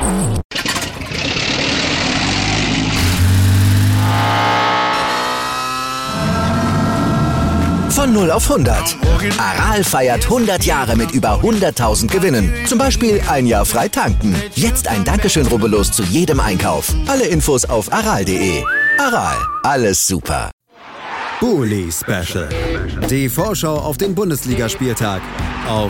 Von 0 auf 100. Aral feiert 100 Jahre mit über 100.000 Gewinnen. Zum Beispiel ein Jahr frei tanken. Jetzt ein Dankeschön, rubbellos zu jedem Einkauf. Alle Infos auf aral.de. Aral, alles super. Bully Special. Die Vorschau auf den Bundesligaspieltag auf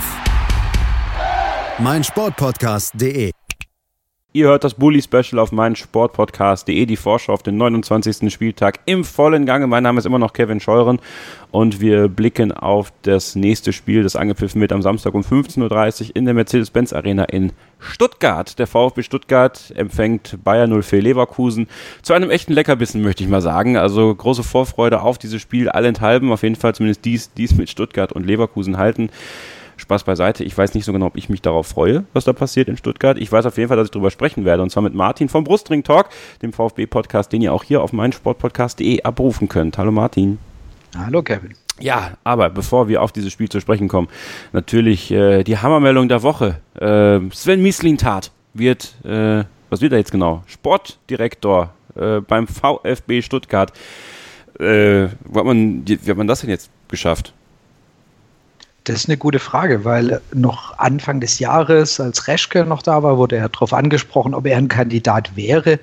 meinsportpodcast.de. Ihr hört das Bully-Special auf meinsportpodcast.de, die Vorschau auf den 29. Spieltag im vollen Gange. Mein Name ist immer noch Kevin Scheuren und wir blicken auf das nächste Spiel, das angepfiffen wird am Samstag um 15.30 Uhr in der Mercedes-Benz Arena in Stuttgart. Der VfB Stuttgart empfängt Bayer 04 Leverkusen zu einem echten Leckerbissen, möchte ich mal sagen. Also große Vorfreude auf dieses Spiel, allenthalben, auf jeden Fall zumindest dies mit Stuttgart und Leverkusen halten. Spaß beiseite, ich weiß nicht so genau, ob ich mich darauf freue, was da passiert in Stuttgart. Ich weiß auf jeden Fall, dass ich darüber sprechen werde, und zwar mit Martin vom Brustring Talk, dem VfB-Podcast, den ihr auch hier auf meinsportpodcast.de abrufen könnt. Hallo Martin. Hallo Kevin. Ja, aber bevor wir auf dieses Spiel zu sprechen kommen, natürlich die Hammermeldung der Woche. Sven Mislintat wird, was wird er jetzt genau? Sportdirektor beim VfB Stuttgart. Wie hat man das denn jetzt geschafft? Das ist eine gute Frage, weil noch Anfang des Jahres, als Reschke noch da war, wurde er darauf angesprochen, ob er ein Kandidat wäre.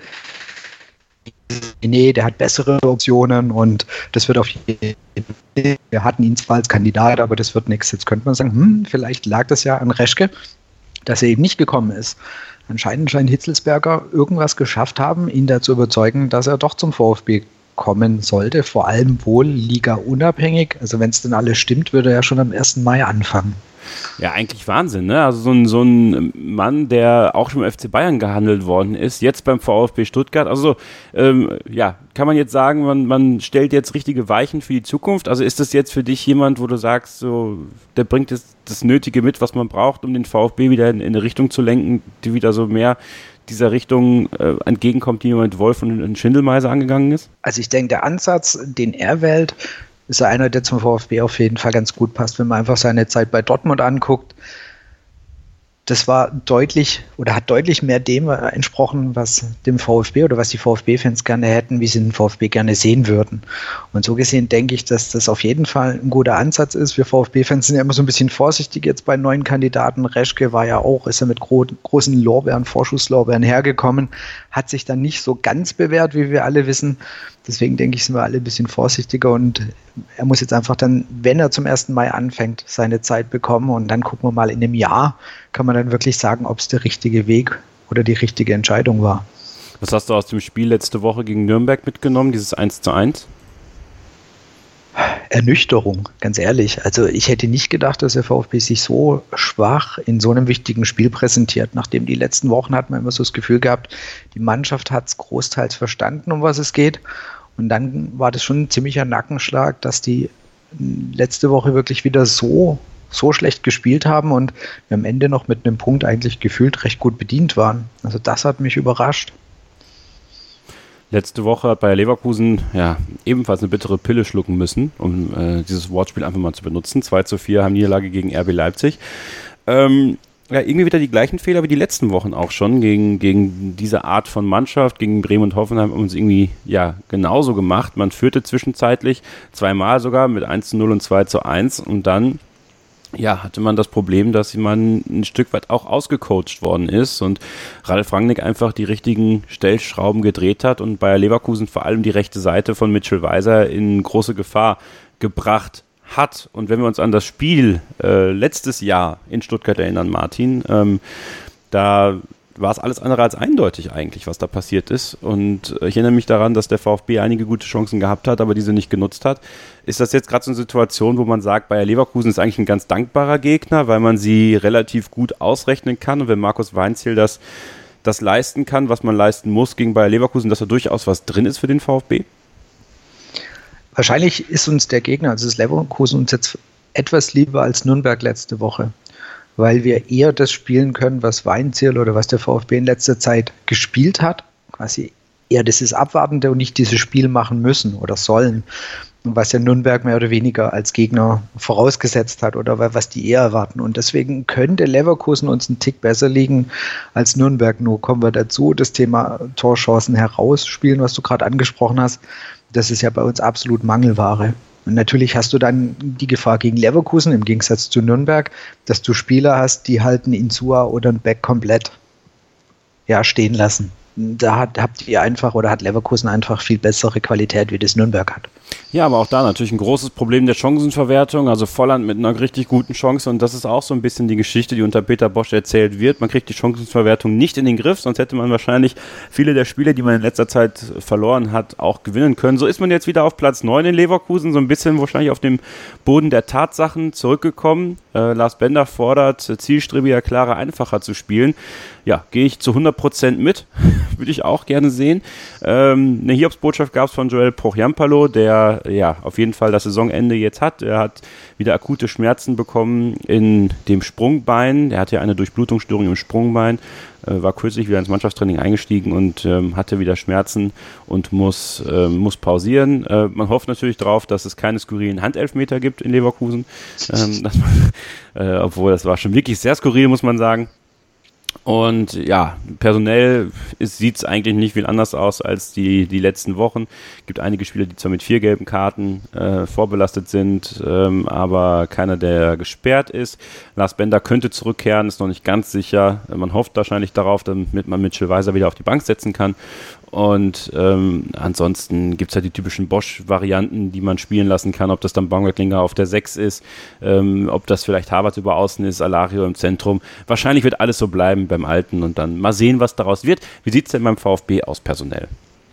Nee, der hat bessere Optionen und das wird auf jeden Fall. Wir hatten ihn zwar als Kandidat, aber das wird nichts. Jetzt könnte man sagen, vielleicht lag das ja an Reschke, dass er eben nicht gekommen ist. Anscheinend scheint Hitzelsberger irgendwas geschafft haben, ihn dazu überzeugen, dass er doch zum VfB kommen sollte, vor allem wohl liga-unabhängig. Also wenn es denn alles stimmt, würde er schon am 1. Mai anfangen. Ja, eigentlich Wahnsinn, ne? Also so ein Mann, der auch schon im FC Bayern gehandelt worden ist, jetzt beim VfB Stuttgart. Also kann man jetzt sagen, man stellt jetzt richtige Weichen für die Zukunft. Also ist das jetzt für dich jemand, wo du sagst, so, der bringt jetzt das Nötige mit, was man braucht, um den VfB wieder in eine Richtung zu lenken, die wieder so mehr dieser Richtung entgegenkommt, die mit Wolf und Schindelmeiser angegangen ist? Also ich denke, der Ansatz, den er wählt, ist einer, der zum VfB auf jeden Fall ganz gut passt, wenn man einfach seine Zeit bei Dortmund anguckt. Das war deutlich oder hat deutlich mehr dem entsprochen, was dem VfB oder was die VfB-Fans gerne hätten, wie sie den VfB gerne sehen würden. Und so gesehen denke ich, dass das auf jeden Fall ein guter Ansatz ist. Wir VfB-Fans sind ja immer so ein bisschen vorsichtig jetzt bei neuen Kandidaten. Reschke war ja auch, ist ja mit großen Lorbeeren, Vorschusslorbeeren hergekommen, hat sich dann nicht so ganz bewährt, wie wir alle wissen. Deswegen denke ich, sind wir alle ein bisschen vorsichtiger und er muss jetzt einfach dann, wenn er zum 1. Mai anfängt, seine Zeit bekommen und dann gucken wir mal in einem Jahr, kann man dann wirklich sagen, ob es der richtige Weg oder die richtige Entscheidung war. Was hast du aus dem Spiel letzte Woche gegen Nürnberg mitgenommen, dieses 1:1? Ernüchterung, ganz ehrlich. Also ich hätte nicht gedacht, dass der VfB sich so schwach in so einem wichtigen Spiel präsentiert. Nachdem die letzten Wochen hat man immer so das Gefühl gehabt, die Mannschaft hat es großteils verstanden, um was es geht. Und dann war das schon ein ziemlicher Nackenschlag, dass die letzte Woche wirklich wieder so schlecht gespielt haben und wir am Ende noch mit einem Punkt eigentlich gefühlt recht gut bedient waren. Also das hat mich überrascht. Letzte Woche hat Bayer Leverkusen ebenfalls eine bittere Pille schlucken müssen, um dieses Wortspiel einfach mal zu benutzen. 2:4 haben Niederlage gegen RB Leipzig. Irgendwie wieder die gleichen Fehler wie die letzten Wochen auch schon gegen diese Art von Mannschaft. Gegen Bremen und Hoffenheim haben wir uns irgendwie genauso gemacht. Man führte zwischenzeitlich zweimal sogar mit 1:0 und 2:1 und dann hatte man das Problem, dass man ein Stück weit auch ausgecoacht worden ist und Ralf Rangnick einfach die richtigen Stellschrauben gedreht hat und Bayer Leverkusen vor allem die rechte Seite von Mitchell Weiser in große Gefahr gebracht hat. Und wenn wir uns an das Spiel letztes Jahr in Stuttgart erinnern, Martin, da war es alles andere als eindeutig eigentlich, was da passiert ist. Und ich erinnere mich daran, dass der VfB einige gute Chancen gehabt hat, aber diese nicht genutzt hat. Ist das jetzt gerade so eine Situation, wo man sagt, Bayer Leverkusen ist eigentlich ein ganz dankbarer Gegner, weil man sie relativ gut ausrechnen kann und wenn Markus Weinzierl das leisten kann, was man leisten muss gegen Bayer Leverkusen, dass da durchaus was drin ist für den VfB? Wahrscheinlich ist uns der Gegner, also das Leverkusen, uns jetzt etwas lieber als Nürnberg letzte Woche, weil wir eher das spielen können, was Weinzierl oder was der VfB in letzter Zeit gespielt hat, quasi eher dieses Abwartende und nicht dieses Spiel machen müssen oder sollen. was ja Nürnberg mehr oder weniger als Gegner vorausgesetzt hat oder was die eher erwarten. Und deswegen könnte Leverkusen uns einen Tick besser liegen als Nürnberg. Nur kommen wir dazu, das Thema Torchancen herausspielen, was du gerade angesprochen hast, das ist ja bei uns absolut Mangelware. Und natürlich hast du dann die Gefahr gegen Leverkusen, im Gegensatz zu Nürnberg, dass du Spieler hast, die halt einen Insua oder einen Beck komplett stehen lassen. Da hat Leverkusen einfach viel bessere Qualität, wie das Nürnberg hat. Ja, aber auch da natürlich ein großes Problem der Chancenverwertung, also Volland mit einer richtig guten Chance und das ist auch so ein bisschen die Geschichte, die unter Peter Bosz erzählt wird. Man kriegt die Chancenverwertung nicht in den Griff, sonst hätte man wahrscheinlich viele der Spiele, die man in letzter Zeit verloren hat, auch gewinnen können. So ist man jetzt wieder auf Platz 9 in Leverkusen, so ein bisschen wahrscheinlich auf dem Boden der Tatsachen zurückgekommen. Lars Bender fordert, zielstrebiger, klarer, einfacher zu spielen. Ja, gehe ich zu 100% mit, würde ich auch gerne sehen. Eine Hiobsbotschaft gab es von Joel Prochjampalo, der auf jeden Fall das Saisonende jetzt hat. Er hat wieder akute Schmerzen bekommen in dem Sprungbein. Er hatte ja eine Durchblutungsstörung im Sprungbein, war kürzlich wieder ins Mannschaftstraining eingestiegen und hatte wieder Schmerzen und muss pausieren. Man hofft natürlich darauf, dass es keine skurrilen Handelfmeter gibt in Leverkusen. Obwohl, das war schon wirklich sehr skurril, muss man sagen. Und ja, personell sieht es eigentlich nicht viel anders aus als die letzten Wochen. Es gibt einige Spieler, die zwar mit 4 gelben Karten vorbelastet sind, aber keiner, der gesperrt ist. Lars Bender könnte zurückkehren, ist noch nicht ganz sicher. Man hofft wahrscheinlich darauf, damit man Mitchell Weiser wieder auf die Bank setzen kann. Und ansonsten gibt es ja die typischen Bosch-Varianten, die man spielen lassen kann, ob das dann Baumgartlinger auf der 6 ist, ob das vielleicht Havertz über außen ist, Alario im Zentrum. Wahrscheinlich wird alles so bleiben beim Alten und dann mal sehen, was daraus wird. Wie sieht es denn beim VfB aus personell?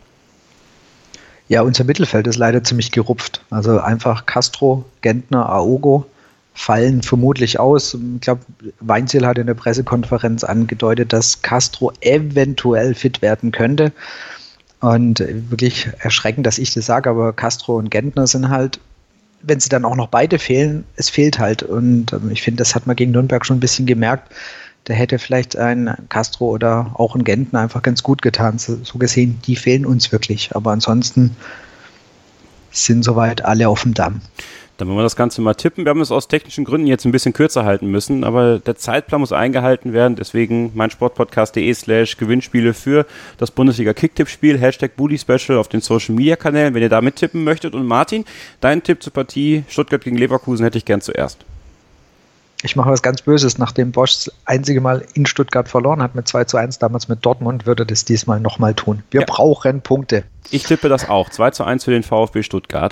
Ja, unser Mittelfeld ist leider ziemlich gerupft. Also einfach Castro, Gentner, Aogo fallen vermutlich aus. Ich glaube, Weinziel hat in der Pressekonferenz angedeutet, dass Castro eventuell fit werden könnte. Und wirklich erschreckend, dass ich das sage, aber Castro und Gentner sind halt, wenn sie dann auch noch beide fehlen, es fehlt halt. Und ich finde, das hat man gegen Nürnberg schon ein bisschen gemerkt. Da hätte vielleicht ein Castro oder auch ein Gentner einfach ganz gut getan. So gesehen, die fehlen uns wirklich. Aber ansonsten sind soweit alle auf dem Damm. Dann wollen wir das Ganze mal tippen. Wir haben es aus technischen Gründen jetzt ein bisschen kürzer halten müssen, aber der Zeitplan muss eingehalten werden. Deswegen meinsportpodcast.de/Gewinnspiele für das Bundesliga-Kicktipp-Spiel, #BuliSpecial auf den Social-Media-Kanälen, wenn ihr da mittippen möchtet. Und Martin, deinen Tipp zur Partie Stuttgart gegen Leverkusen hätte ich gern zuerst. Ich mache was ganz Böses. Nachdem Bosz das einzige Mal in Stuttgart verloren hat mit 2:1 damals mit Dortmund, würde das diesmal nochmal tun. Wir brauchen Punkte. Ich tippe das auch. 2:1 für den VfB Stuttgart.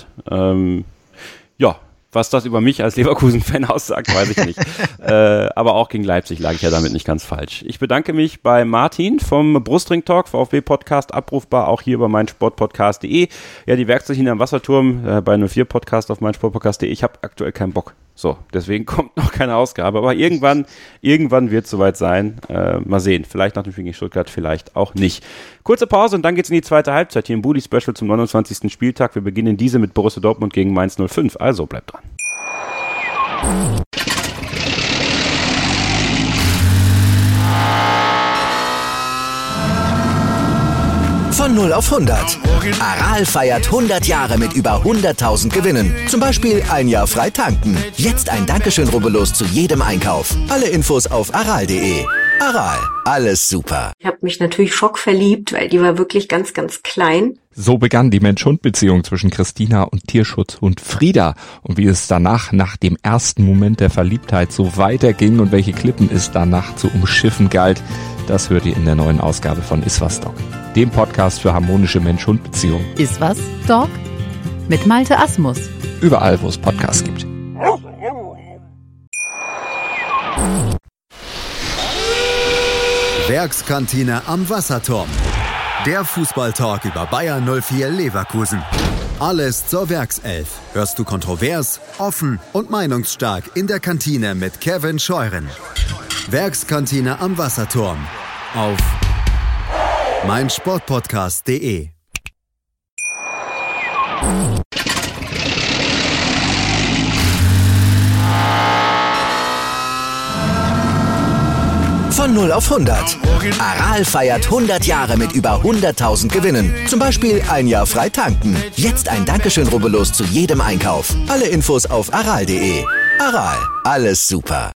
Was das über mich als Leverkusen-Fan aussagt, weiß ich nicht. Aber auch gegen Leipzig lag ich ja damit nicht ganz falsch. Ich bedanke mich bei Martin vom Brustring-Talk, VfB-Podcast, abrufbar auch hier über meinsportpodcast.de. Ja, die Werkzeuge am Wasserturm bei 04-Podcast auf meinsportpodcast.de. Ich habe aktuell keinen Bock. So, deswegen kommt noch keine Ausgabe. Aber irgendwann wird es soweit sein. Mal sehen. Vielleicht nach dem Spiel gegen Stuttgart, vielleicht auch nicht. Kurze Pause und dann geht's in die zweite Halbzeit hier im Bulli-Special zum 29. Spieltag. Wir beginnen diese mit Borussia Dortmund gegen Mainz 05. Also bleibt dran. Von 0 auf 100. Aral feiert 100 Jahre mit über 100.000 Gewinnen. Zum Beispiel ein Jahr frei tanken. Jetzt ein Dankeschön, rubbellos zu jedem Einkauf. Alle Infos auf aral.de. Aral, alles super. Ich habe mich natürlich schockverliebt, weil die war wirklich ganz, ganz klein. So begann die Mensch-Hund-Beziehung zwischen Christina und Tierschutzhund Frieda. Und wie es danach, nach dem ersten Moment der Verliebtheit, so weiterging und welche Klippen es danach zu umschiffen galt, das hört ihr in der neuen Ausgabe von Iswas Dog, dem Podcast für harmonische Mensch-Hund-Beziehungen. Iswas Dog mit Malte Asmus. Überall, wo es Podcasts gibt. Werkskantine am Wasserturm. Der Fußballtalk über Bayer 04 Leverkusen. Alles zur Werkself. Hörst du kontrovers, offen und meinungsstark in der Kantine mit Kevin Scheuren. Werkskantine am Wasserturm. Auf meinsportpodcast.de. Von Von 0 auf 100. Aral feiert 100 Jahre mit über 100.000 Gewinnen. Zum Beispiel ein Jahr frei tanken. Jetzt ein Dankeschön, rubbellos zu jedem Einkauf. Alle Infos auf aral.de. Aral, alles super.